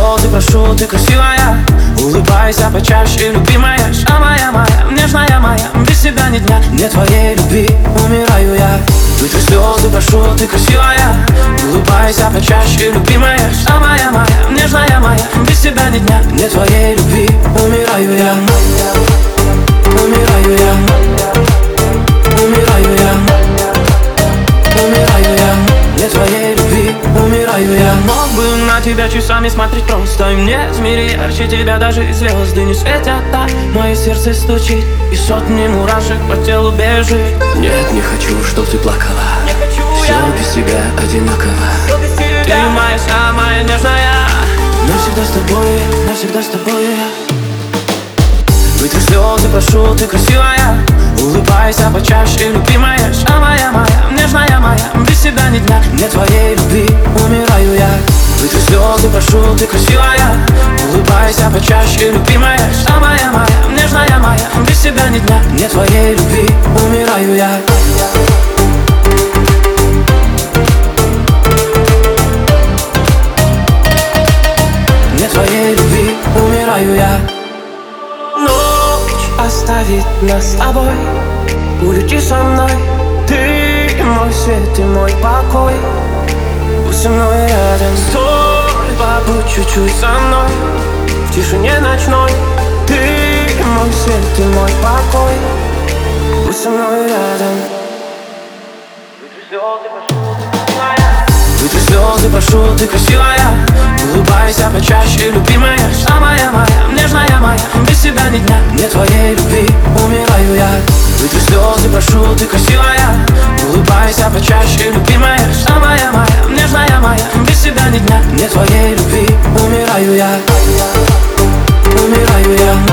слезы, прошу, ты красивая. Улыбайся почаще, любимая. Самая моя, нежная моя. Без тебя ни дня, нет твоей любви, умираю я. Вытри слезы, прошу, ты красивая. Улыбайся почаще, любимая. Самая моя, нежная моя. Без тебя ни дня, нет твоей любви, умираю я. Умираю я. Умираю я. Умираю я. Нет твоей любви, умираю я. Мог бы на тебя часами смотреть просто. И мне в мире ярче тебя даже и звезды не светят так. Мое сердце стучит, и сотни мурашек по телу бежит. Нет, не хочу, чтоб ты плакала. Все без тебя одинаково. Ты моя самая нежная. Навсегда с тобой, навсегда с тобой. Вытри слезы, прошу, ты красивая. Улыбайся почаще, любимая. Самая моя, нежная моя. Без тебя ни дня, нет твоей любви, умираю я. Вытри слезы, прошу, ты красивая. Улыбайся почаще, любимая. Самая моя, нежная моя. Без тебя ни дня, нет твоей любви, умираю я. Нет твоей любви, умираю я. Оставит нас с тобой, улети со мной. Ты мой свет и мой покой. Будь со мной рядом. Стой, побудь чуть-чуть со мной. В тишине ночной. Ты мой свет и мой покой. Будь со мной рядом. Вытри слезы, прошу, ты красивая. Улыбайся почаще, любимая. Самая моя, нежная моя. Без тебя ни дня, нет твоей любви, умираю я. Вытри слезы, прошу, ты красивая. Улыбайся почаще, любимая. Самая моя, нежная моя. Без тебя ни дня, нет твоей любви, умираю я. Умираю я.